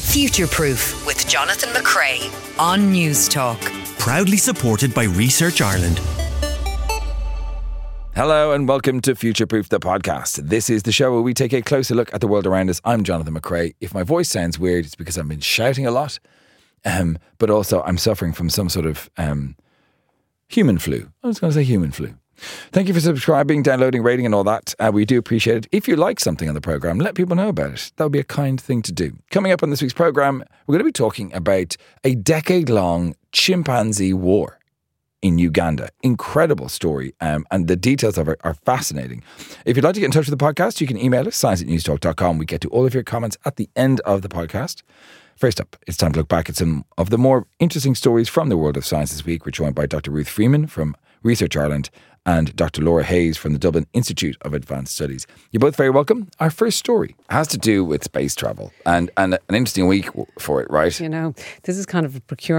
Future Proof with Jonathan McCrea on News Talk. Proudly supported by Research Ireland. Hello and welcome to Future Proof, the podcast. This is the show where we take a closer look at the world around us. I'm Jonathan McCrea. If my voice sounds weird, it's because I've been shouting a lot, but also I'm suffering from some sort of human flu. I was going to say human flu. Thank you for subscribing, downloading, rating and all that. We do appreciate it. If you like something on the programme, let people know about it. That would be a kind thing to do. Coming up on this week's programme, we're going to be talking about a decade-long chimpanzee war in Uganda. Incredible story, and the details of it are fascinating. If you'd like to get in touch with the podcast, you can email us, science@newstalk.com. We get to all of your comments at the end of the podcast. First up, it's time to look back at some of the more interesting stories from the world of science this week. We're joined by Dr. Ruth Freeman from Research Ireland and Dr. Laura Hayes from the Dublin Institute of Advanced Studies. You're both very welcome. Our first story has to do with space travel and an interesting week for it, right? You know, this is kind of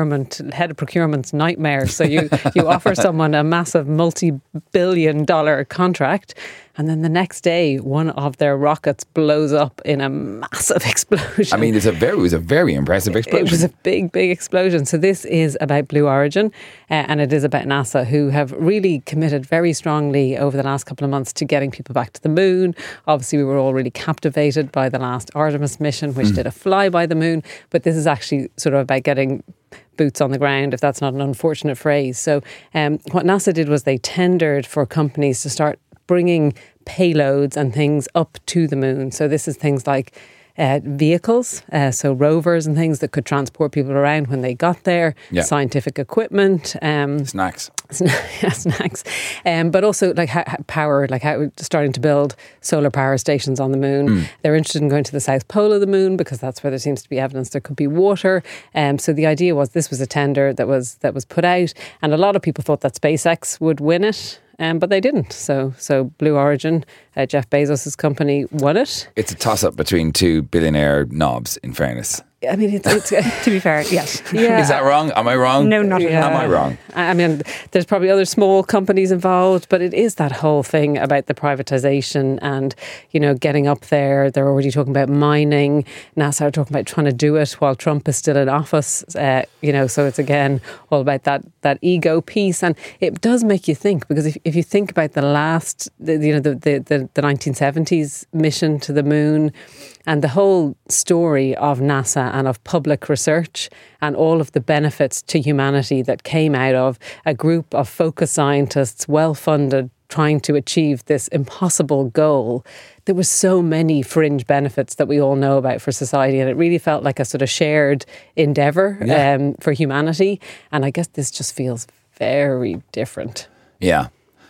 a head of procurement's nightmare. So you offer someone a massive multi-billion-dollar contract, and then the next day, one of their rockets blows up in a massive explosion. I mean, it was a very impressive explosion. It was a big, big explosion. So this is about Blue Origin, and it is about NASA, who have really committed very strongly over the last couple of months to getting people back to the moon. Obviously, we were all really captivated by the last Artemis mission, which did a fly by the moon. But this is actually sort of about getting boots on the ground, if that's not an unfortunate phrase. So what NASA did was they tendered for companies to start bringing payloads and things up to the moon. So this is things like vehicles, so rovers and things that could transport people around when they got there, scientific equipment. Snacks. Snacks. But also like power, like how starting to build solar power stations on the moon. They're interested in going to the South Pole of the moon because that's where there seems to be evidence there could be water. So the idea was this was a tender that was put out, and a lot of people thought that SpaceX would win it. But they didn't. So Blue Origin, Jeff Bezos' company, won it. It's a toss-up between two billionaire knobs, in fairness. I mean, it's to be fair, yes. Yeah. Is that wrong? Am I wrong? No, not at all. Am I wrong? I mean, there's probably other small companies involved, but it is that whole thing about the privatisation and, you know, getting up there. They're already talking about mining. NASA are talking about trying to do it while Trump is still in office. You know, so it's again all about that ego piece, and it does make you think, because if you think about the 1970s mission to the moon. And the whole story of NASA and of public research and all of the benefits to humanity that came out of a group of focused scientists, well-funded, trying to achieve this impossible goal. There were so many fringe benefits that we all know about for society, and it really felt like a sort of shared endeavour for humanity. And I guess this just feels very different. Yeah.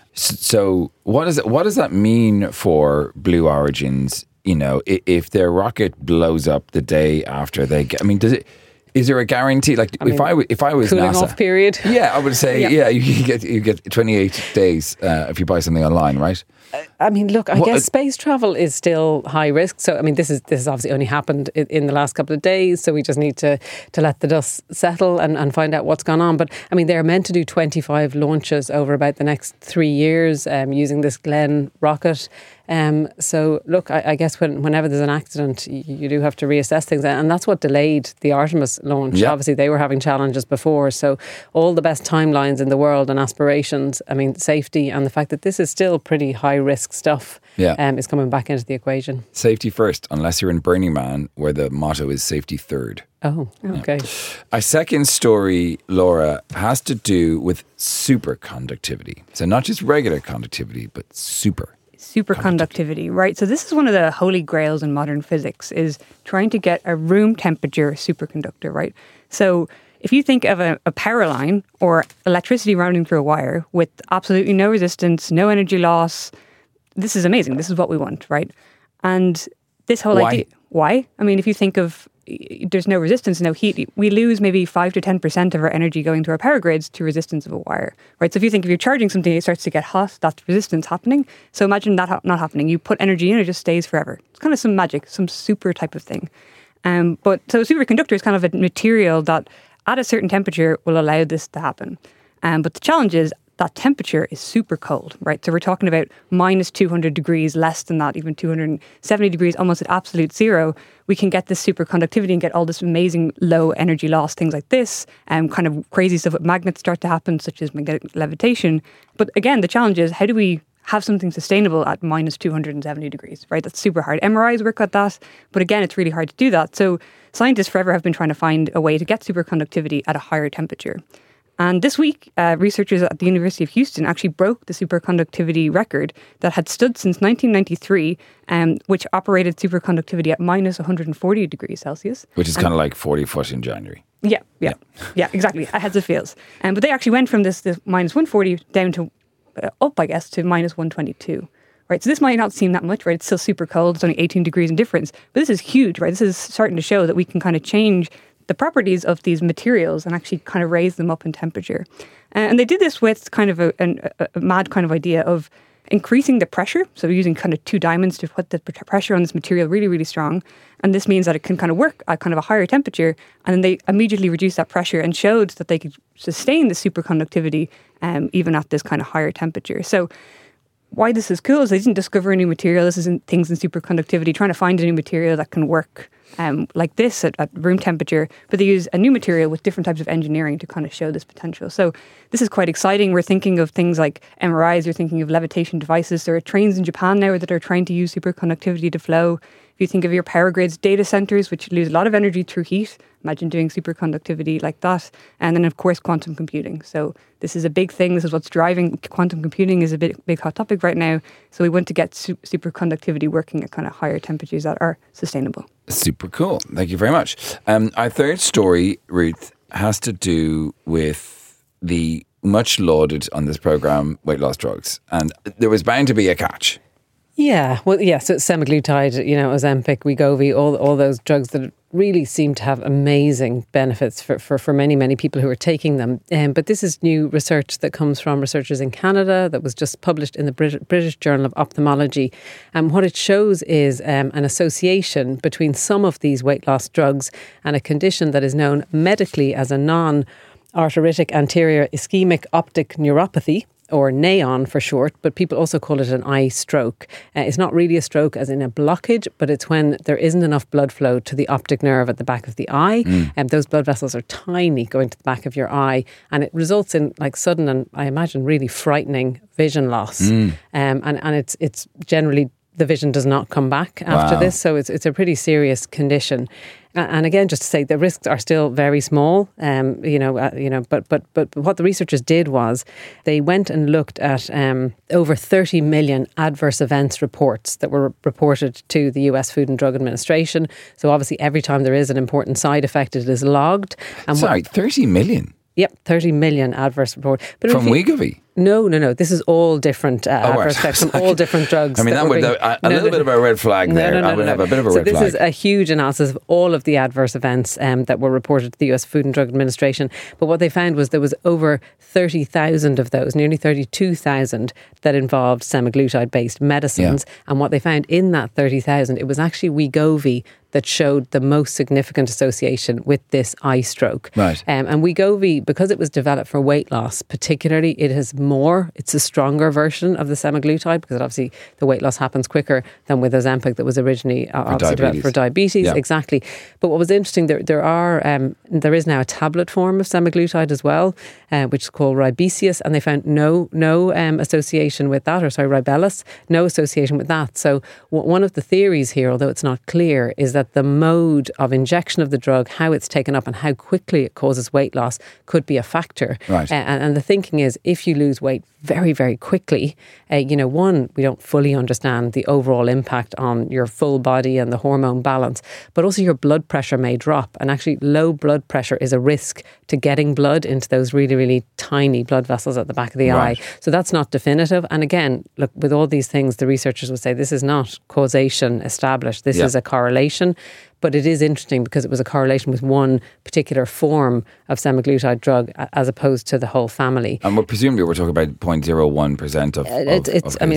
So what does that mean for Blue Origin's? You know, if their rocket blows up the day after they get, I mean, is there a guarantee? Like, if I was cooling NASA, off period. Yeah, I would say, you get 28 days if you buy something online, right? I mean, look, I guess space travel is still high risk. So, I mean, this has obviously only happened in the last couple of days. So we just need to let the dust settle and find out what's gone on. But, I mean, they're meant to do 25 launches over about the next 3 years using this Glenn rocket. So, look, I guess whenever there's an accident, you do have to reassess things. And that's what delayed the Artemis launch. Yeah. Obviously, they were having challenges before. So all the best timelines in the world and aspirations, I mean, safety and the fact that this is still pretty high-risk stuff is coming back into the equation. Safety first, unless you're in Burning Man, where the motto is safety third. Oh, okay. Yeah. Our second story, Laura, has to do with superconductivity. So not just regular conductivity, but superconductivity, right? So this is one of the holy grails in modern physics, is trying to get a room temperature superconductor, right? So if you think of a power line or electricity running through a wire with absolutely no resistance, no energy loss, this is amazing. This is what we want, right? And this whole idea... Why? I mean, if you think of there's no resistance, no heat, we lose maybe 5 to 10% of our energy going through our power grids to resistance of a wire, right? So if you think if you're charging something, it starts to get hot, that's resistance happening. So imagine that not happening. You put energy in, it just stays forever. It's kind of some magic, some super type of thing. But so a superconductor is kind of a material that at a certain temperature will allow this to happen. But the challenge is that temperature is super cold, right? So we're talking about minus 200 degrees, less than that, even 270 degrees, almost at absolute zero. We can get this superconductivity and get all this amazing low energy loss, things like this, kind of crazy stuff with magnets start to happen, such as magnetic levitation. But again, the challenge is, how do we have something sustainable at minus 270 degrees, right? That's super hard. MRIs work at that, but again, it's really hard to do that. So scientists forever have been trying to find a way to get superconductivity at a higher temperature. And this week, researchers at the University of Houston actually broke the superconductivity record that had stood since 1993, which operated superconductivity at minus 140 degrees Celsius. Which is kind of like 40 foot in January. Yeah, exactly. Heads of feels. But they actually went from this minus 140 down to up, I guess, to minus 122. Right, so this might not seem that much, right? It's still super cold. It's only 18 degrees in difference. But this is huge, right? This is starting to show that we can kind of change the properties of these materials and actually kind of raise them up in temperature. And they did this with kind of a mad kind of idea of increasing the pressure. So using kind of two diamonds to put the pressure on this material really, really strong. And this means that it can kind of work at kind of a higher temperature. And then they immediately reduced that pressure and showed that they could sustain the superconductivity even at this kind of higher temperature. So why this is cool is they didn't discover a new material. This isn't things in superconductivity, trying to find a new material that can work like this at room temperature, but they use a new material with different types of engineering to kind of show this potential. So this is quite exciting. We're thinking of things like MRIs, we're thinking of levitation devices. There are trains in Japan now that are trying to use superconductivity to flow. If you think of your power grids, data centers, which lose a lot of energy through heat, imagine doing superconductivity like that. And then, of course, quantum computing. So this is a big thing. This is what's driving quantum computing is a big hot topic right now. So we want to get superconductivity working at kind of higher temperatures that are sustainable. Super cool. Thank you very much. Our third story, Ruth, has to do with the much lauded on this program weight loss drugs. And there was bound to be a catch. Yeah, well, yeah, so it's semaglutide, Ozempic, Wegovy, all those drugs that really seem to have amazing benefits for many, many people who are taking them. But this is new research that comes from researchers in Canada that was just published in the British Journal of Ophthalmology. And what it shows is an association between some of these weight loss drugs and a condition that is known medically as a non-arteritic anterior ischemic optic neuropathy, or NAON for short, but people also call it an eye stroke. It's not really a stroke as in a blockage, but it's when there isn't enough blood flow to the optic nerve at the back of the eye. And those blood vessels are tiny going to the back of your eye, and it results in like sudden and I imagine really frightening vision loss. And it's generally the vision does not come back after this, so it's a pretty serious condition. And again, just to say, the risks are still very small, but what the researchers did was they went and looked at over 30 million adverse events reports that were reported to the US Food and Drug Administration. So obviously, every time there is an important side effect, it is logged. And 30 million? Yep, 30 million adverse reports. From Wegovy? No. This is all different adverse effects from all different drugs. I mean, that would a little bit of a red flag there. I would have a bit of a red flag. So this is a huge analysis of all of the adverse events that were reported to the US Food and Drug Administration. But what they found was there was over 30,000 of those, nearly 32,000, that involved semaglutide-based medicines. Yeah. And what they found in that 30,000, it was actually Wegovy that showed the most significant association with this eye stroke. Right. And Wegovy, because it was developed for weight loss, particularly, it's a stronger version of the semaglutide, because obviously the weight loss happens quicker than with Ozempic that was originally developed for diabetes. Yeah. Exactly. But what was interesting, there is now a tablet form of semaglutide as well, which is called Rybelsus, and they found no association with that, Rybelsus, no association with that. So one of the theories here, although it's not clear, is that the mode of injection of the drug, how it's taken up and how quickly it causes weight loss could be a factor. Right. And the thinking is if you lose weight very, very quickly, one, we don't fully understand the overall impact on your full body and the hormone balance, but also your blood pressure may drop. And actually low blood pressure is a risk to getting blood into those really, really tiny blood vessels at the back of the eye. So that's not definitive. And again, look, with all these things, the researchers would say this is not causation established. This is a correlation. But it is interesting because it was a correlation with one particular form of semaglutide drug as opposed to the whole family. And presumably we're talking about 0.01% of cases. I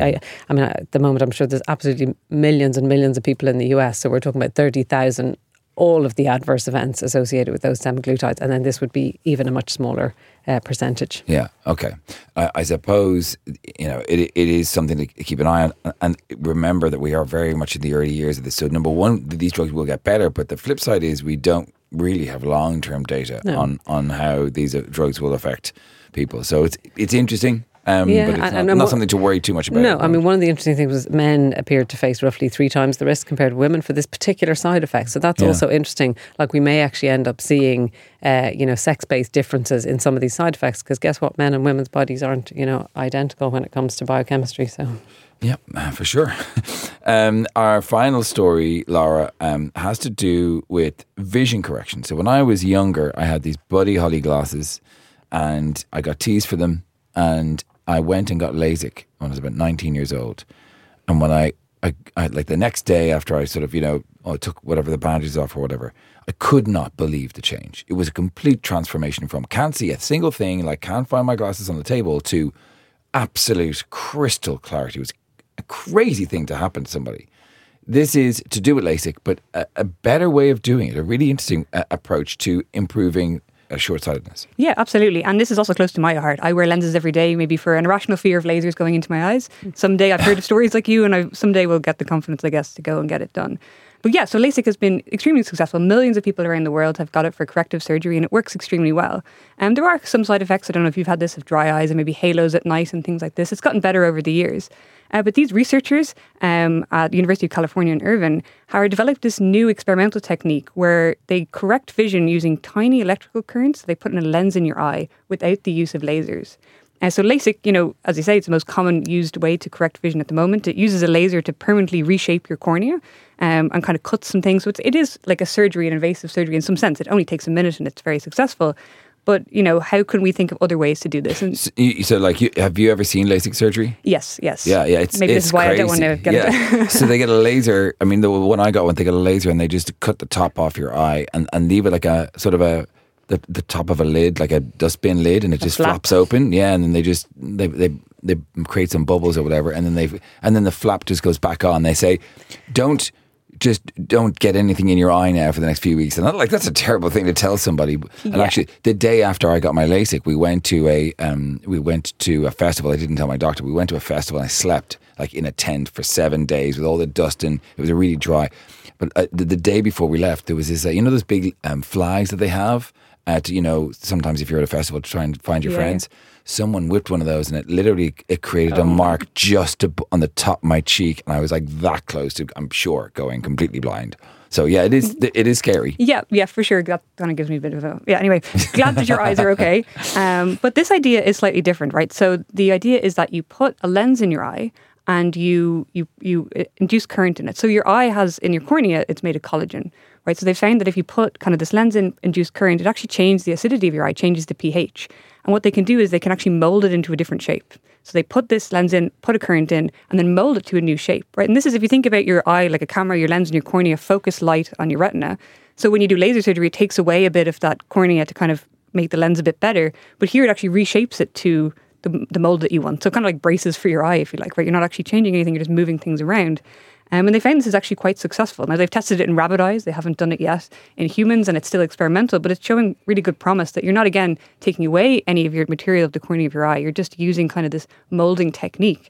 mean, at the moment, I'm sure there's absolutely millions and millions of people in the US. So we're talking about 30,000 all of the adverse events associated with those semaglutides, and then this would be even a much smaller percentage. Yeah, okay. I suppose, it is something to keep an eye on, and remember that we are very much in the early years of this. So number one, these drugs will get better, but the flip side is we don't really have long-term data on how these drugs will affect people. So it's interesting. But it's not something to worry too much about. No, I mean, one of the interesting things was men appeared to face roughly 3 times the risk compared to women for this particular side effect. So that's also interesting. Like, we may actually end up seeing, sex-based differences in some of these side effects, because guess what? Men and women's bodies aren't, identical when it comes to biochemistry. So. Yeah, for sure. Our final story, Laura, has to do with vision correction. So when I was younger, I had these Buddy Holly glasses, and I got teased for them, and I went and got LASIK when I was about 19 years old. And when I like the next day after I sort of, I took whatever the bandages off or whatever, I could not believe the change. It was a complete transformation from can't see a single thing, like can't find my glasses on the table, to absolute crystal clarity. It was a crazy thing to happen to somebody. This is to do with LASIK, but a better way of doing it, a really interesting approach to improving short-sightedness. Yeah, absolutely. And this is also close to my heart. I wear lenses every day, maybe for an irrational fear of lasers going into my eyes. Someday I've heard of stories like you, and I someday will get the confidence, I guess, to go and get it done. But yeah, so LASIK has been extremely successful. Millions of people around the world have got it for corrective surgery, and it works extremely well. And there are some side effects. I don't know if you've had this, of dry eyes and maybe halos at night and things like this. It's gotten better over the years. But these researchers at the University of California in Irvine have developed this new experimental technique where they correct vision using tiny electrical currents they put in a lens in your eye without the use of lasers. So LASIK, as you say, it's the most common used way to correct vision at the moment. It uses a laser to permanently reshape your cornea and kind of cut some things. So it is like a surgery, an invasive surgery in some sense. It only takes a minute and it's very successful. But, how can we think of other ways to do this? And have you ever seen LASIK surgery? Yes. Yeah. Maybe this is why crazy. I don't want to get it. So they get a laser. I mean, the one I got, when they get a laser and they just cut the top off your eye and leave it like a sort of the top of a lid, like a dustbin lid, and it just flaps open. Yeah, and then they create some bubbles or whatever, and then the flap just goes back on. They say, don't get anything in your eye now for the next few weeks. And that's a terrible thing to tell somebody. And actually, the day after I got my LASIK, we went to a festival. I didn't tell my doctor. We went to a festival and I slept like in a tent for 7 days with all the dust, and it was really dry. But the day before we left, there was this, those big flags that they have at, sometimes if you're at a festival to try and find your friends. Someone whipped one of those, and it created a mark just on the top of my cheek, and I was like that close to, I'm sure, going completely blind. So yeah, it is scary. Yeah, for sure. That kind of gives me a bit of a... Yeah, anyway, glad that your eyes are okay. But this idea is slightly different, right? So the idea is that you put a lens in your eye and you induce current in it. So your eye has, in your cornea, it's made of collagen, right? So they found that if you put kind of this lens in, induced current, it actually changes the acidity of your eye, changes the pH. And what they can do is they can actually mold it into a different shape. So they put this lens in, put a current in, and then mold it to a new shape, right? And this is, if you think about your eye like a camera, your lens and your cornea focus light on your retina. So when you do laser surgery, it takes away a bit of that cornea to kind of make the lens a bit better. But here it actually reshapes it to the mold that you want. So kind of like braces for your eye, if you like, right? You're not actually changing anything, you're just moving things around. And they found this is actually quite successful. Now, they've tested it in rabbit eyes. They haven't done it yet in humans, and it's still experimental, but it's showing really good promise that you're not, again, taking away any of your material of the cornea of your eye. You're just using kind of this molding technique.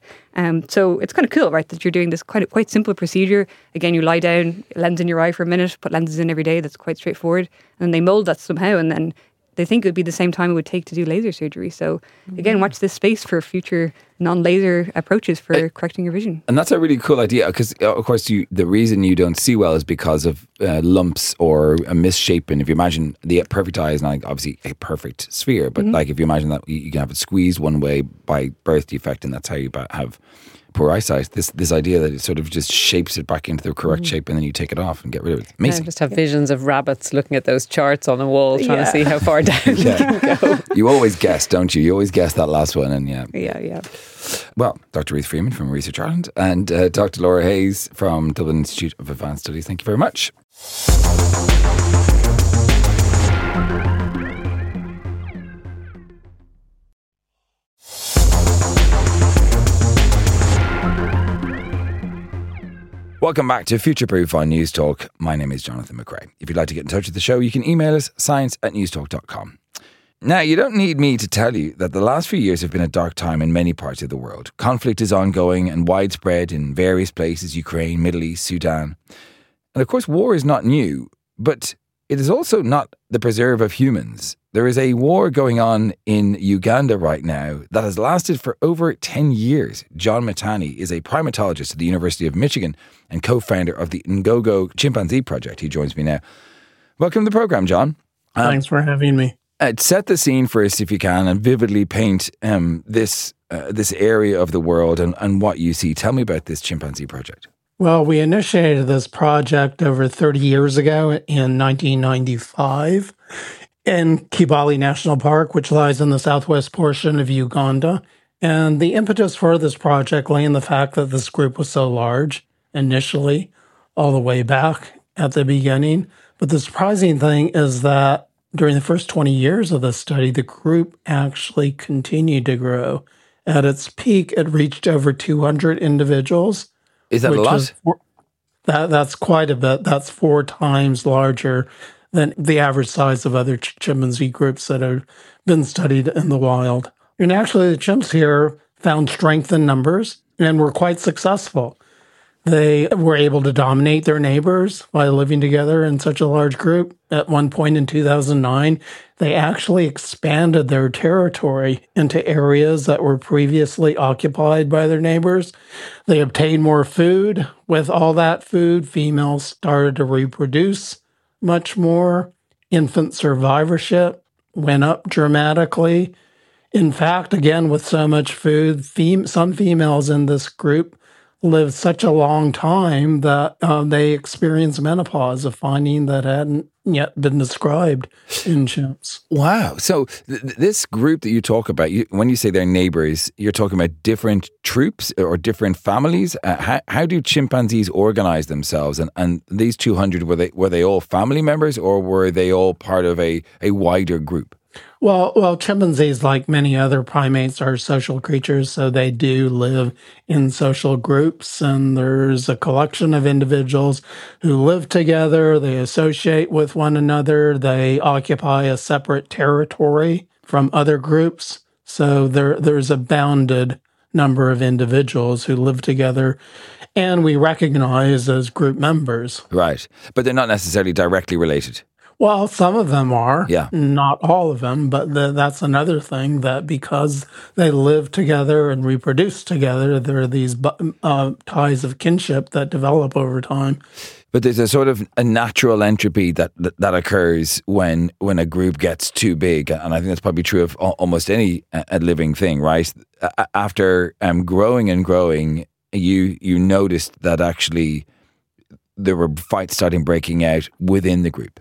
So it's kind of cool, right, that you're doing this quite simple procedure. Again, you lie down, lens in your eye for a minute, put lenses in every day. That's quite straightforward. And they mold that somehow, and then they think it would be the same time it would take to do laser surgery. So again, watch this space for future non-laser approaches for correcting your vision. And that's a really cool idea, because of course the reason you don't see well is because of lumps or a misshapen. If you imagine the perfect eye is not obviously a perfect sphere, but like if you imagine that you can have it squeezed one way by birth defect, and that's how you have poor eyesight, this idea that it sort of just shapes it back into the correct shape, and then you take it off and get rid of it. Amazing. I just have visions of rabbits looking at those charts on the wall, trying to see how far down you can go. You always guess, don't you? You always guess that last one, and Yeah. Well, Dr. Ruth Freeman from Research Ireland and Dr. Laura Hayes from Dublin Institute of Advanced Studies, thank you very much. Welcome back to Future Proof on News Talk. My name is Jonathan McCrae. If you'd like to get in touch with the show, you can email us science@newstalk.com. Now, you don't need me to tell you that the last few years have been a dark time in many parts of the world. Conflict is ongoing and widespread in various places: Ukraine, Middle East, Sudan. And of course, war is not new, but it is also not the preserve of humans. There is a war going on in Uganda right now that has lasted for over 10 years. John Matani is a primatologist at the University of Michigan and co-founder of the Ngogo Chimpanzee Project. He joins me now. Welcome to the program, John. Thanks for having me. Set the scene for us if you can and vividly paint this area of the world and what you see. Tell me about this chimpanzee project. Well, we initiated this project over 30 years ago in 1995 in Kibale National Park, which lies in the southwest portion of Uganda. And the impetus for this project lay in the fact that this group was so large initially, all the way back at the beginning. But the surprising thing is that during the first 20 years of the study, the group actually continued to grow. At its peak, it reached over 200 individuals. Is that a lot? That's quite a bit. That's 4 times larger than the average size of other chimpanzee groups that have been studied in the wild. And actually, the chimps here found strength in numbers and were quite successful. They were able to dominate their neighbors by living together in such a large group. At one point in 2009, they actually expanded their territory into areas that were previously occupied by their neighbors. They obtained more food. With all that food, females started to reproduce much more. Infant survivorship went up dramatically. In fact, again, with so much food, some females in this group lived such a long time that they experienced menopause, a finding that hadn't yet been described in chimps. Wow. So this group that you talk about, when you say they're neighbors, you're talking about different troops or different families. How do chimpanzees organize themselves? And these 200, were they all family members or were they all part of a wider group? Well, chimpanzees, like many other primates, are social creatures, so they do live in social groups, and there's a collection of individuals who live together, they associate with one another, they occupy a separate territory from other groups, so there's a bounded number of individuals who live together, and we recognize as group members. Right, but they're not necessarily directly related. Well, some of them are, yeah. Not all of them, but that's another thing, that because they live together and reproduce together, there are these ties of kinship that develop over time. But there's a sort of a natural entropy that occurs when a group gets too big, and I think that's probably true of almost any living thing, right? After growing and growing, you noticed that actually there were fights breaking out within the group.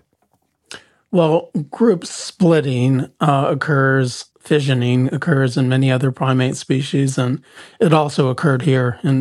Well, group splitting occurs, fissioning occurs in many other primate species, and it also occurred here in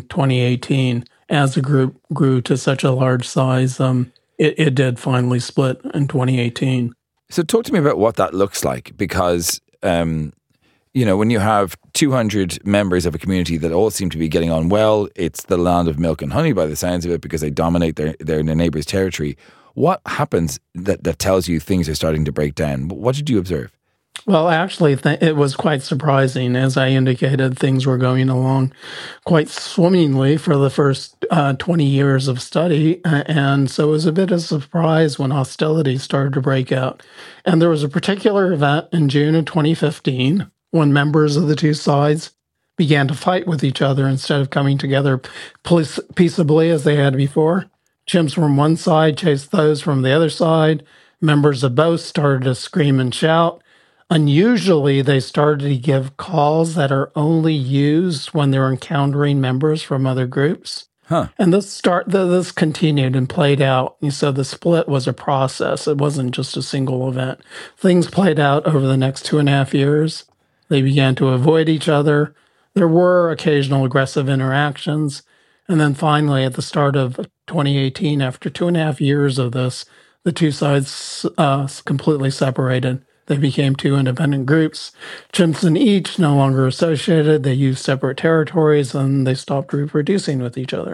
2018. As the group grew to such a large size, it did finally split in 2018. So talk to me about what that looks like, because, when you have 200 members of a community that all seem to be getting on well, it's the land of milk and honey by the sounds of it, because they dominate their neighbor's territory. What happens that tells you things are starting to break down? What did you observe? Well, actually, it was quite surprising. As I indicated, things were going along quite swimmingly for the first 20 years of study. And so it was a bit of a surprise when hostilities started to break out. And there was a particular event in June of 2015 when members of the two sides began to fight with each other instead of coming together peaceably as they had before. Chimps from one side chased those from the other side. Members of both started to scream and shout. Unusually, they started to give calls that are only used when they're encountering members from other groups. Huh. And this continued and played out. And so the split was a process. It wasn't just a single event. Things played out over the next 2.5 years. They began to avoid each other. There were occasional aggressive interactions. And then finally, at the start of 2018, after 2.5 years of this, the two sides completely separated. They became two independent groups. Chimps in each no longer associated. They used separate territories, and they stopped reproducing with each other.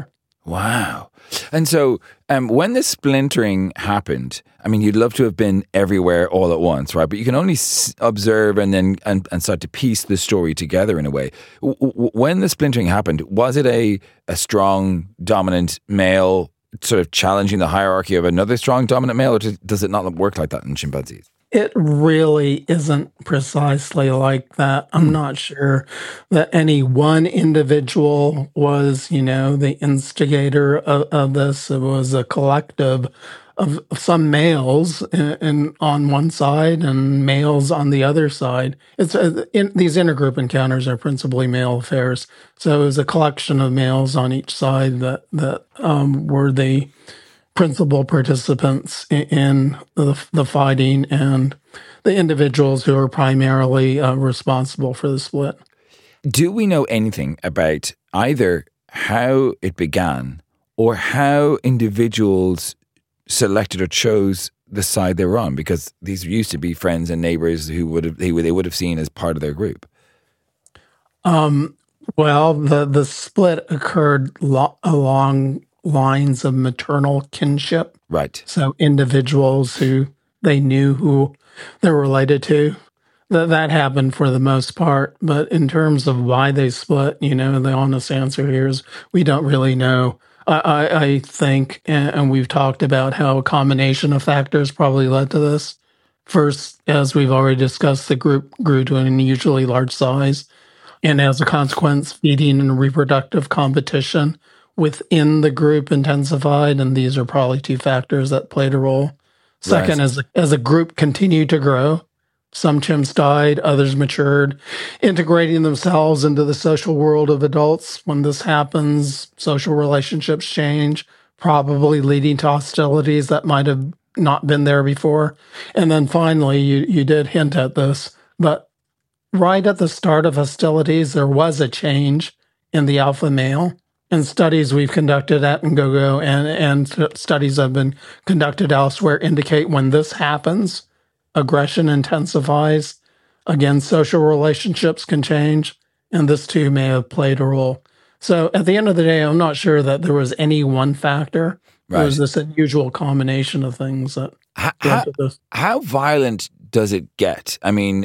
Wow. And so when the splintering happened, I mean, you'd love to have been everywhere all at once, right? But you can only observe and then and start to piece the story together in a way. When the splintering happened, was it a strong, dominant male sort of challenging the hierarchy of another strong, dominant male, or does it not work like that in chimpanzees? It really isn't precisely like that. I'm not sure that any one individual was, the instigator of this. It was a collective of some males on one side and males on the other side. These intergroup encounters are principally male affairs. So it was a collection of males on each side that were the principal participants in the fighting and the individuals who are primarily responsible for the split. Do we know anything about either how it began or how individuals selected or chose the side they were on? Because these used to be friends and neighbors who they would have seen as part of their group. Well, the split occurred along lines of maternal kinship. Right. So individuals who they knew who they're related to, that happened for the most part. But in terms of why they split, the honest answer here is we don't really know. I think, and we've talked about how a combination of factors probably led to this. First, as we've already discussed, the group grew to an unusually large size. And as a consequence, feeding and reproductive competition within the group intensified, and these are probably two factors that played a role. Second, Right. as a group continued to grow, some chimps died, others matured, integrating themselves into the social world of adults. When this happens, social relationships change, probably leading to hostilities that might have not been there before. And then finally, you did hint at this, but right at the start of hostilities, there was a change in the alpha male. And studies we've conducted at Ngogo and studies that have been conducted elsewhere indicate when this happens, aggression intensifies. Again, social relationships can change, and this too may have played a role. So at the end of the day, I'm not sure that there was any one factor. Right. There was this unusual combination of things that led to this. How violent does it get? I mean,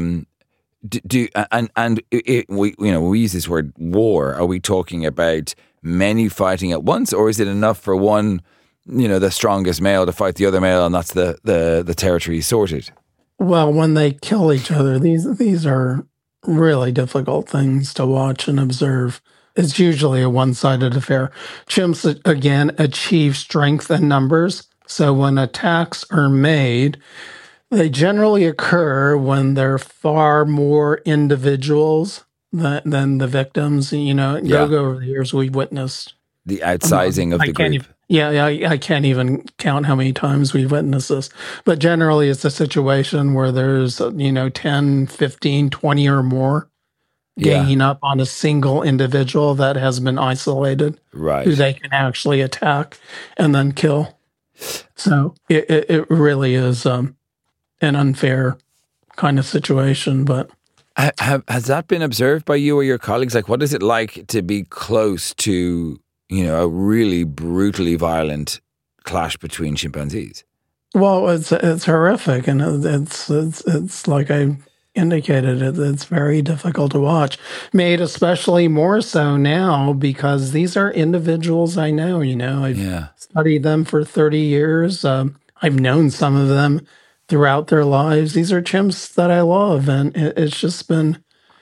we use this word war. Are we talking about many fighting at once, or is it enough for one, the strongest male to fight the other male, and that's the territory sorted? Well, when they kill each other, these are really difficult things to watch and observe. It's usually a one-sided affair. Chimps, again, achieve strength in numbers. So when attacks are made, they generally occur when there are far more individuals than the victims. Go over the years, we've witnessed the outsizing of the group. I can't even count how many times we've witnessed this. But generally, it's a situation where there's, 10, 15, 20 or more ganging up on a single individual that has been isolated, right, who they can actually attack and then kill. So it really is an unfair kind of situation. But has that been observed by you or your colleagues? Like, what is it like to be close to a really brutally violent clash between chimpanzees? Well, it's horrific, and it's like I indicated, it's very difficult to watch. Made especially more so now because these are individuals I know. I've studied them for 30 years. I've known some of them throughout their lives. These are chimps that I love, and it's been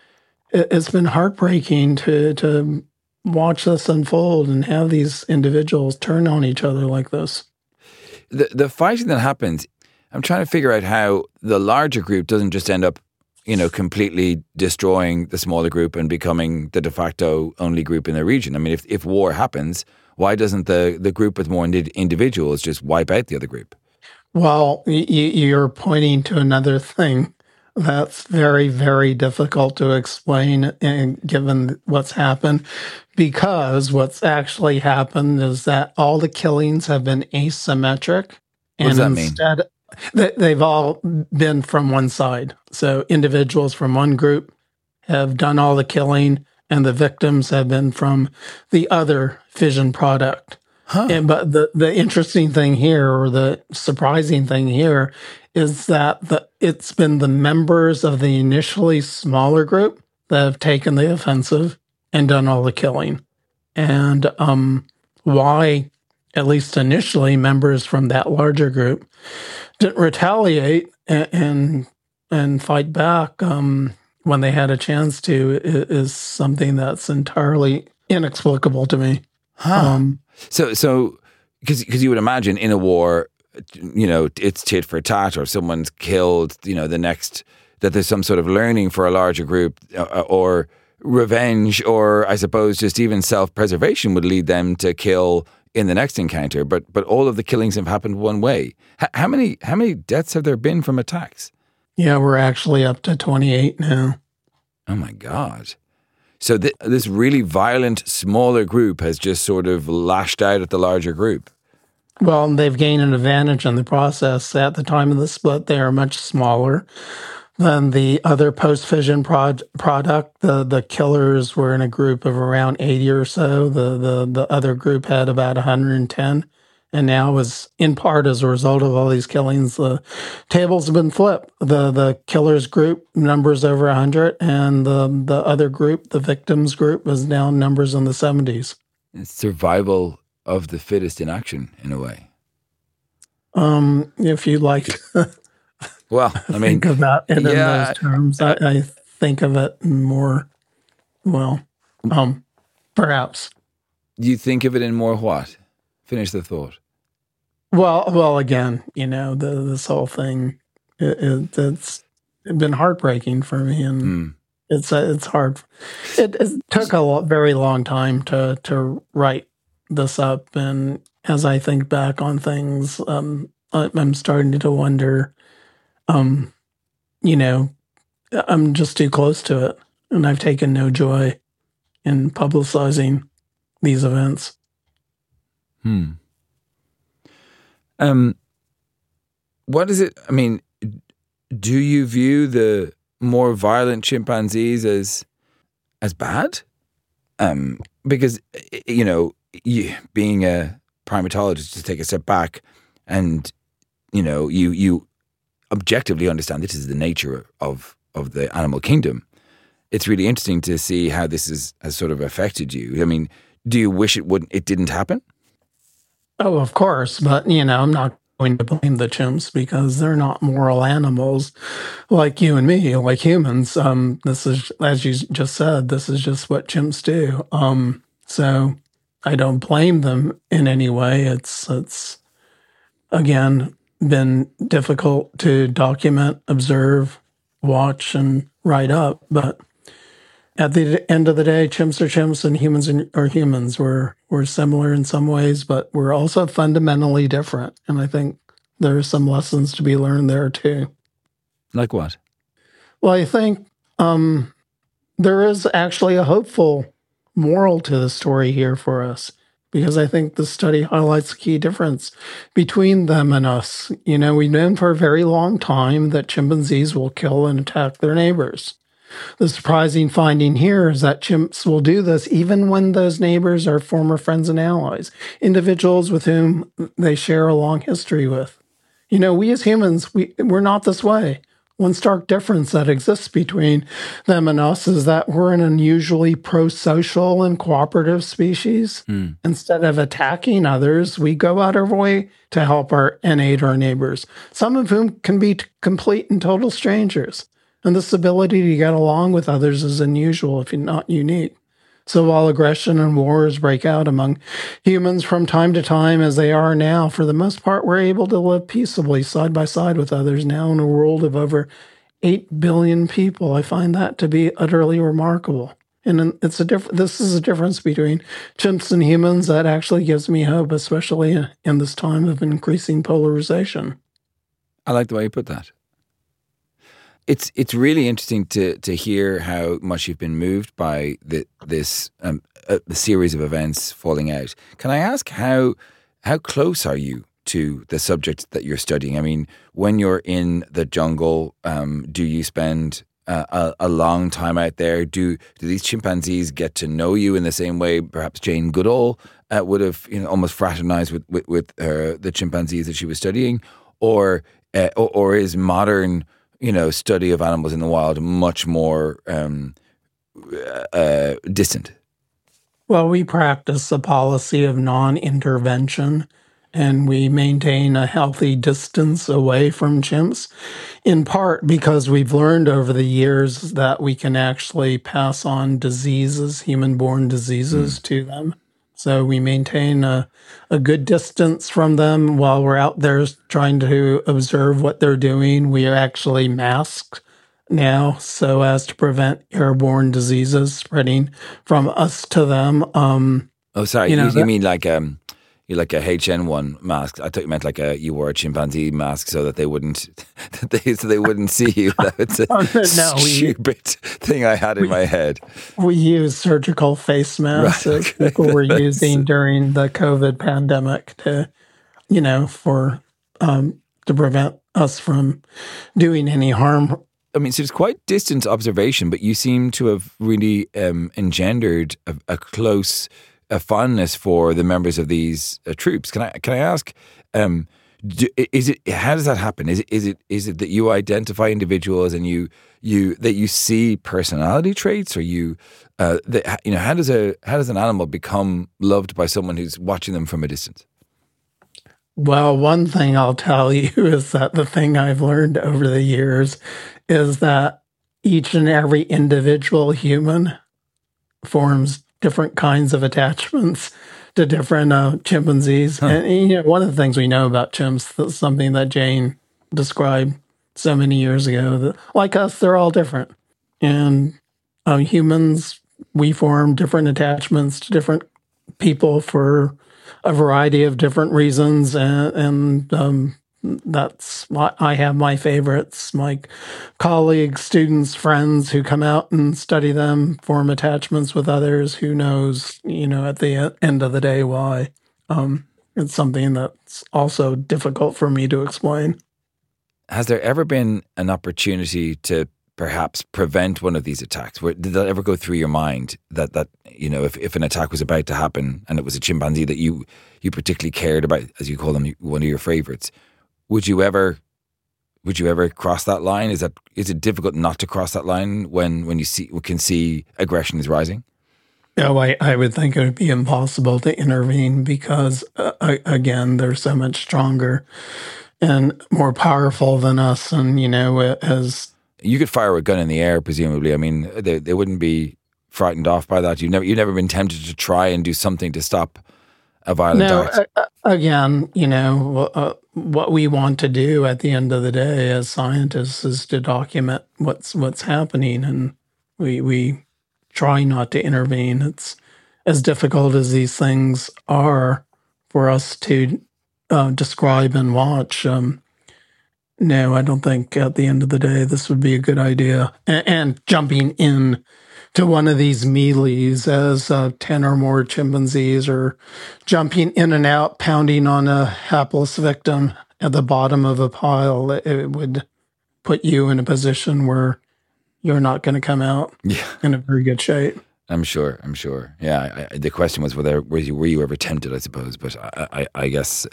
heartbreaking to watch this unfold and have these individuals turn on each other like this. The fighting that happens, I'm trying to figure out how the larger group doesn't just end up, completely destroying the smaller group and becoming the de facto only group in the region. I mean, if war happens, why doesn't the group with more individuals just wipe out the other group? Well, you're pointing to another thing that's very, very difficult to explain, and given what's happened, because what's actually happened is that all the killings have been asymmetric. What does that mean? Instead, they've all been from one side. So individuals from one group have done all the killing, and the victims have been from the other fission product. But the interesting thing here, or the surprising thing here, is that it's been the members of the initially smaller group that have taken the offensive and done all the killing. And why, at least initially, members from that larger group didn't retaliate and fight back when they had a chance to is something that's entirely inexplicable to me. So because you would imagine in a war, it's tit for tat, or someone's killed, the next, that there's some sort of learning for a larger group, or revenge, or I suppose just even self-preservation would lead them to kill in the next encounter. But all of the killings have happened one way. How many deaths have there been from attacks? Yeah, we're actually up to 28 now. Oh my God. So this really violent, smaller group has just sort of lashed out at the larger group. Well, they've gained an advantage in the process. At the time of the split, they are much smaller than the other post-fission product. The killers were in a group of around 80 or so. The other group had about 110. And now, in part as a result of all these killings, the tables have been flipped. The killers group numbers over 100, and the other group, the victims group, is now numbers in the 70s. It's survival of the fittest in action, in a way. If you like to think about it in those terms, I think of it in more, perhaps. You think of it in more what? Finish the thought. Well, again, this whole thing, it's been heartbreaking for me, and it's hard. It took a very long time to write this up, and as I think back on things, I'm starting to wonder, I'm just too close to it, and I've taken no joy in publicizing these events. What is it? I mean, do you view the more violent chimpanzees as bad? Because you being a primatologist, to take a step back, and you objectively understand this is the nature of the animal kingdom. It's really interesting to see how this has sort of affected you. I mean, do you wish it didn't happen? Oh, of course, but I'm not going to blame the chimps because they're not moral animals like you and me, like humans. This is, as you just said, this is just what chimps do. So I don't blame them in any way. It's again been difficult to document, observe, watch, and write up, but at the end of the day, chimps are chimps and humans are humans. We're similar in some ways, but we're also fundamentally different. And I think there are some lessons to be learned there too. Like what? Well, I think there is actually a hopeful moral to the story here for us, because I think the study highlights the key difference between them and us. We've known for a very long time that chimpanzees will kill and attack their neighbors. The surprising finding here is that chimps will do this even when those neighbors are former friends and allies, individuals with whom they share a long history with. We as humans, we're not this way. One stark difference that exists between them and us is that we're an unusually pro-social and cooperative species. Instead of attacking others, we go out of our way to help and aid our neighbors, some of whom can be complete and total strangers. And this ability to get along with others is unusual, if not unique. So while aggression and wars break out among humans from time to time, as they are now, for the most part, we're able to live peaceably side by side with others now in a world of over 8 billion people. I find that to be utterly remarkable. And this is a difference between chimps and humans that actually gives me hope, especially in this time of increasing polarization. I like the way you put that. It's really interesting to hear how much you've been moved by this series of events falling out. Can I ask how close are you to the subject that you're studying? I mean, when you're in the jungle, do you spend a long time out there. Do these chimpanzees get to know you in the same way perhaps Jane Goodall would have, almost fraternized with the chimpanzees that she was studying, or is modern study of animals in the wild much more distant? Well, we practice a policy of non-intervention, and we maintain a healthy distance away from chimps, in part because we've learned over the years that we can actually pass on diseases, human-borne diseases, to them. So we maintain a good distance from them while we're out there trying to observe what they're doing. We are actually masked now so as to prevent airborne diseases spreading from us to them. Oh, sorry. You mean like you like a HN1 mask? I thought you meant like you wore a chimpanzee mask so that they wouldn't they wouldn't see you. That's a stupid thing I had in my head. We use surgical face masks that people were using during the COVID pandemic to prevent us from doing any harm. I mean, so it's quite distant observation, but you seem to have really engendered a close fondness for the members of these troops. Can I ask? How does that happen? Is it that you identify individuals and that you see personality traits, or how does an animal become loved by someone who's watching them from a distance? Well, one thing I'll tell you is that the thing I've learned over the years is that each and every individual human forms different kinds of attachments to different chimpanzees. Huh. And one of the things we know about chimps, that's something that Jane described so many years ago, that like us, they're all different. And humans, we form different attachments to different people for a variety of different reasons, and that's why I have my favorites. My colleagues, students, friends who come out and study them form attachments with others. Who knows, at the end of the day, why. It's something that's also difficult for me to explain. Has there ever been an opportunity to perhaps prevent one of these attacks? Did that ever go through your mind that if an attack was about to happen and it was a chimpanzee that you particularly cared about, as you call them, one of your favorites, would you ever cross that line? Is it difficult not to cross that line when you can see aggression is rising? No, I would think it would be impossible to intervene because again, they're so much stronger and more powerful than us, and as you could fire a gun in the air, presumably. I mean, they wouldn't be frightened off by that. You've never been tempted to try and do something to stop a violent act. Again, what we want to do at the end of the day as scientists is to document what's happening, and we try not to intervene. It's as difficult as these things are for us to describe and watch. No, I don't think at the end of the day this would be a good idea. And jumping in to one of these melees as 10 or more chimpanzees are jumping in and out, pounding on a hapless victim at the bottom of a pile, it would put you in a position where you're not going to come out in a very good shape. I'm sure. Yeah, the question was were you ever tempted, I suppose. But I guess,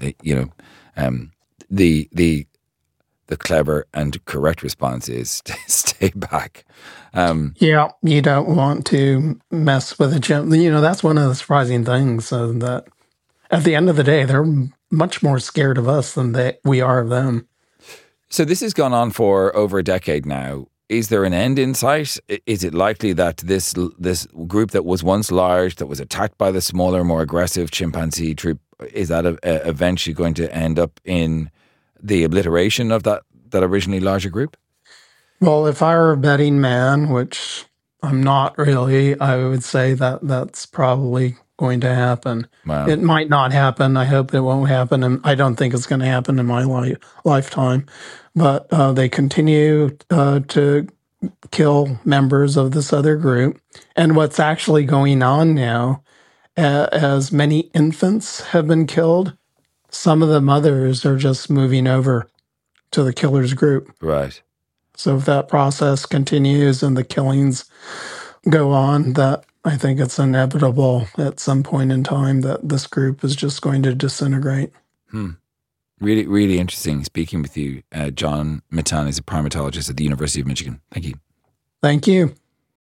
the clever and correct response is to stay back. Yeah, you don't want to mess with a chimp. That's one of the surprising things, that at the end of the day, they're much more scared of us than we are of them. So this has gone on for over a decade now. Is there an end in sight? Is it likely that this group that was once large, that was attacked by the smaller, more aggressive chimpanzee troop, is that eventually going to end up in the obliteration of that originally larger group? Well, if I were a betting man, which I'm not really, I would say that that's probably going to happen. Wow. It might not happen. I hope it won't happen. And I don't think it's going to happen in my lifetime. But they continue to kill members of this other group. And what's actually going on now, as many infants have been killed, some of the mothers are just moving over to the killer's group. Right. So if that process continues and the killings go on, that I think it's inevitable at some point in time that this group is just going to disintegrate. Really, really interesting speaking with you. John Mittan is a primatologist at the University of Michigan. Thank you. Thank you.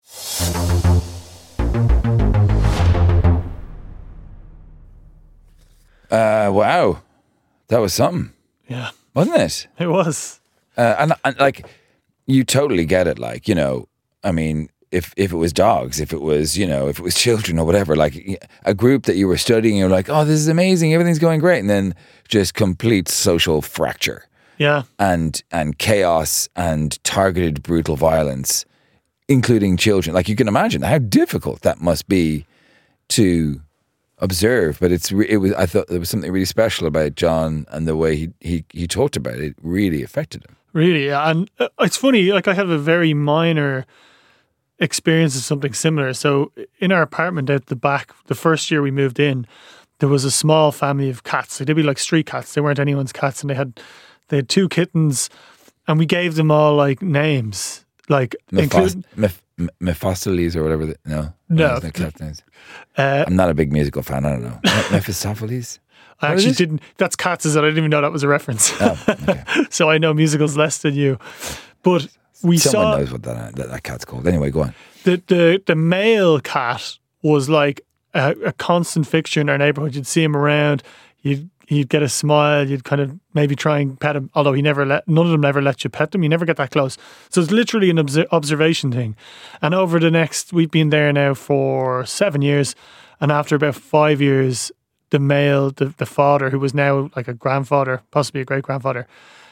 Wow. That was something, Yeah, wasn't it? it was. And like, you totally get it. Like, you know, I mean, if it was dogs, if it was, you know, if it was children or whatever, like a group that you were studying, you're like, oh, this is amazing, everything's going great. And then just complete social fracture Yeah. and chaos and targeted brutal violence, including children. Like, you can imagine how difficult that must be to observe. But I thought there was something really special about John and the way he talked about it. It really affected him. Really, yeah. And it's funny, like I have a very minor experience of something similar. So in our apartment out the back, the first year we moved in, there was a small family of cats. They'd be like street cats. They weren't anyone's cats. And they had 2 kittens, and we gave them all like names. Like including Mephistopheles or whatever. No. No. Cat names. I'm not a big musical fan. I don't know. Mephistopheles? I actually didn't. That's cats, is that? I didn't even know that was a reference. Oh, okay. So I know musicals less than you. But Someone knows what that cat's called. Anyway, go on. The male cat was like a constant fixture in our neighborhood. You'd see him around. He'd get a smile. You'd kind of maybe try and pet him. Although none of them ever let you pet them. You never get that close. So it's literally an observation thing. And over we've been there now for 7 years. And after about 5 years, the male, the father, who was now like a grandfather, possibly a great grandfather,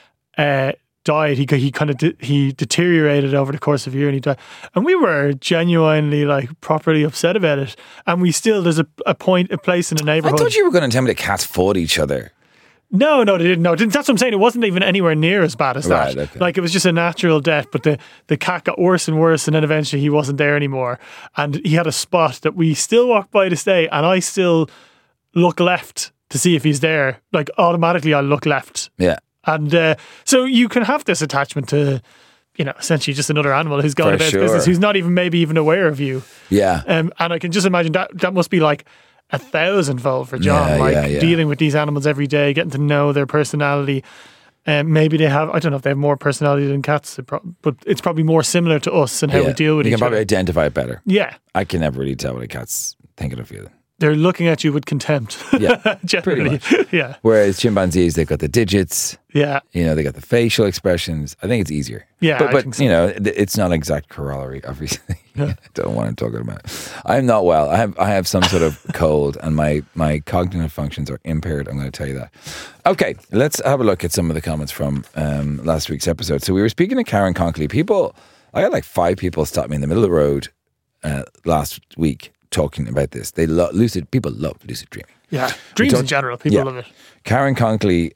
died. He deteriorated over the course of a year, and he died. And we were genuinely like properly upset about it. And there's a place in the neighborhood. I thought you were going to tell me the cats fought each other. No, they didn't. No, that's what I'm saying. It wasn't even anywhere near as bad as that. Right, okay. Like, it was just a natural death, but the cat got worse and worse, and then eventually he wasn't there anymore. And he had a spot that we still walk by this day, and I still look left to see if he's there. Like, automatically I look left. Yeah. And so you can have this attachment to, you know, essentially just another animal who's gone For about his sure. business, who's not even aware of you. Yeah. And I can just imagine that must be like 1,000-fold for John, dealing with these animals every day, getting to know their personality. Maybe they have, I don't know if they have more personality than cats, but it's probably more similar to us and how we deal with you each can probably other. identify it better. Yeah. I can never really tell what a cat's thinking of you. They're looking at you with contempt. Yeah, generally. pretty much. Yeah. Whereas chimpanzees, they've got the digits. Yeah. You know, they got the facial expressions. I think it's easier. Yeah, but I think so. you know, it's not an exact corollary. Obviously, I don't want to talk about it. I'm not well. I have some sort of cold, and my cognitive functions are impaired. I'm going to tell you that. Okay, let's have a look at some of the comments from last week's episode. So we were speaking to Karen Conkley. I got like 5 people stop me in the middle of the road last week talking about this. People love lucid dreaming. Yeah. Dreams in general, people love it. Karen Conkley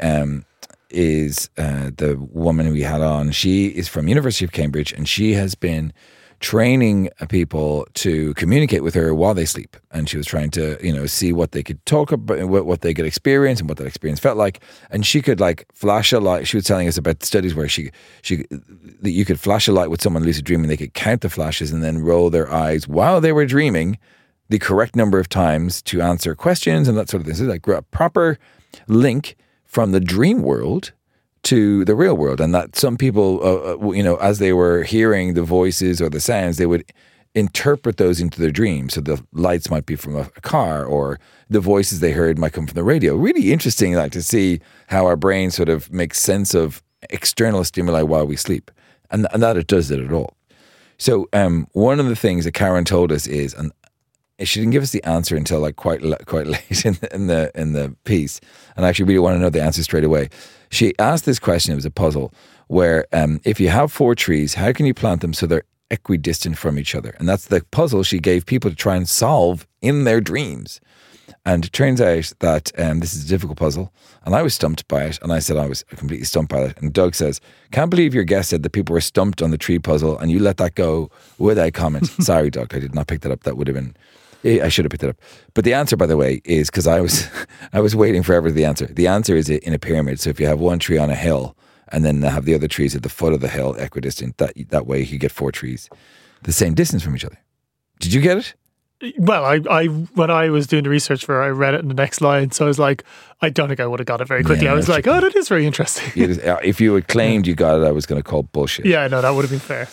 is the woman we had on. She is from University of Cambridge, and she has been training people to communicate with her while they sleep. And she was trying to, you know, see what they could talk about, what they could experience, and what that experience felt like. And she could like flash a light. She was telling us about studies where you could flash a light with someone lucid dreaming. They could count the flashes and then roll their eyes while they were dreaming the correct number of times to answer questions and that sort of thing. So like a proper link from the dream world to the real world. And that some people, you know, as they were hearing the voices or the sounds, they would interpret those into their dreams. So the lights might be from a car, or the voices they heard might come from the radio. Really interesting, like, to see how our brain sort of makes sense of external stimuli while we sleep, and that it does it at all. So one of the things that Karen told us is, and she didn't give us the answer until like quite late in the piece, and I actually really want to know the answer straight away. She asked this question. It was a puzzle where if you have 4 trees, how can you plant them so they're equidistant from each other? And that's the puzzle she gave people to try and solve in their dreams. And it turns out that this is a difficult puzzle, and I was stumped by it, and I said I was completely stumped by it. And Doug says, can't believe your guest said that people were stumped on the tree puzzle, and you let that go without comment. Sorry, Doug, I did not pick that up. That would have been... I should have picked it up. But the answer, by the way, is, because I was waiting forever for the answer. The answer is in a pyramid. So if you have one tree on a hill and then they have the other trees at the foot of the hill, equidistant. That way, you get 4 trees the same distance from each other. Did you get it? Well, I when I was doing the research for it, I read it in the next line, so I was like, I don't think I would have got it very quickly. Yeah, I was like, oh, that is very interesting. If you had claimed you got it, I was going to call bullshit. Yeah, no, that would have been fair.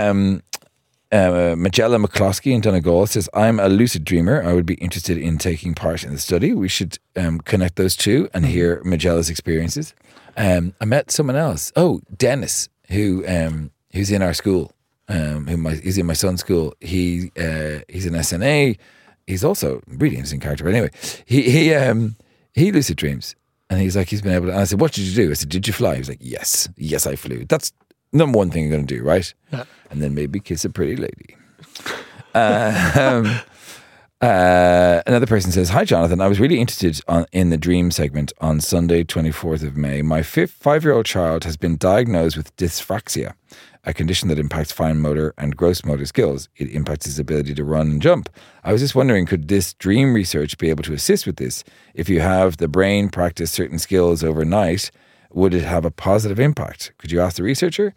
Magella McCloskey in Donegal says, I'm a lucid dreamer. I would be interested in taking part in the study. We should connect those two and hear Magella's experiences. I met someone else. Oh, Dennis, who's in our school. He's in my son's school. He's an SNA. He's also a really interesting character. But anyway, he lucid dreams, and he's been able to. And I said, "What did you do?" I said, "Did you fly?" He was like, "Yes, I flew." That's number one thing you're going to do, right? Yeah. And then maybe kiss a pretty lady. Another person says, "Hi, Jonathan. I was really interested in the dream segment on Sunday, 24th of May. My 5-year-old child has been diagnosed with dyspraxia, a condition that impacts fine motor and gross motor skills. It impacts his ability to run and jump. I was just wondering, could this dream research be able to assist with this? If you have the brain practice certain skills overnight, would it have a positive impact? Could you ask the researcher?"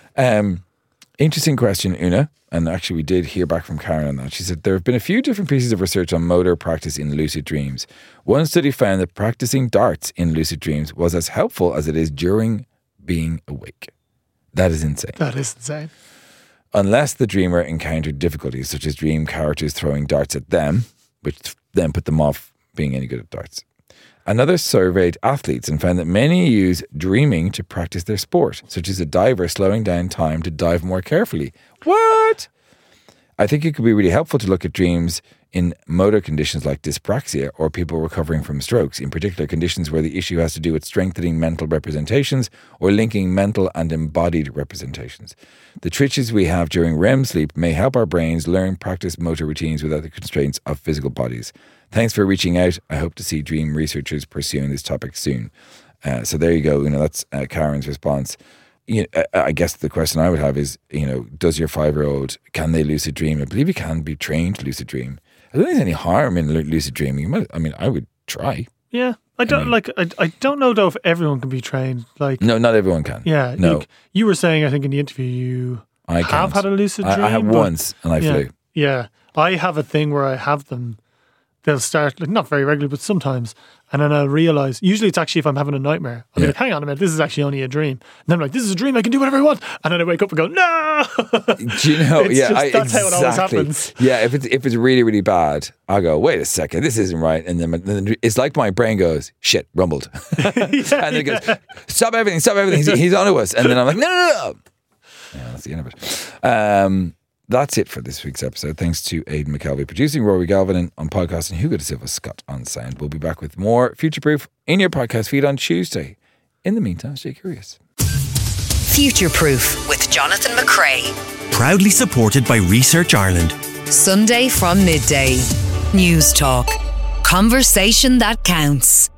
Interesting question, Una. And actually, we did hear back from Karen on that. She said, there have been a few different pieces of research on motor practice in lucid dreams. One study found that practicing darts in lucid dreams was as helpful as it is during being awake. That is insane. That is insane. Unless the dreamer encountered difficulties, such as dream characters throwing darts at them, which then put them off being any good at darts. Another surveyed athletes and found that many use dreaming to practice their sport, such as a diver slowing down time to dive more carefully. What? I think it could be really helpful to look at dreams in motor conditions like dyspraxia or people recovering from strokes, in particular conditions where the issue has to do with strengthening mental representations or linking mental and embodied representations. The twitches we have during REM sleep may help our brains learn practice motor routines without the constraints of physical bodies. Thanks for reaching out. I hope to see dream researchers pursuing this topic soon. So there you go. That's Karen's response. I guess the question I would have is, does your 5-year-old, can they lucid dream? I believe you can be trained to lucid dream. I don't think there's any harm in lucid dreaming. I would try. Yeah. I don't know though if everyone can be trained. No, not everyone can. Yeah. No. You were saying, I think in the interview, I have had a lucid dream. I have once and I flew. Yeah. I have a thing where I have them. They'll start, not very regularly, but sometimes. And then I'll realise, usually it's actually if I'm having a nightmare. I'll be like, hang on a minute, this is actually only a dream. And then I'm like, this is a dream, I can do whatever I want. And then I wake up and go, no! Do you know? That's how it always happens. Yeah, if it's really, really bad, I'll go, wait a second, this isn't right. And then it's like my brain goes, shit, rumbled. And then it goes, stop everything, he's onto us. And then I'm like, no. Yeah, that's the end of it. That's it for this week's episode. Thanks to Aidan McKelvey producing, Rory Galvin on podcast, and Hugo de Silva Scott on sound. We'll be back with more Future Proof in your podcast feed on Tuesday. In the meantime, stay curious. Future Proof with Jonathan McCrea. Proudly supported by Research Ireland. Sunday from midday. News Talk. Conversation that counts.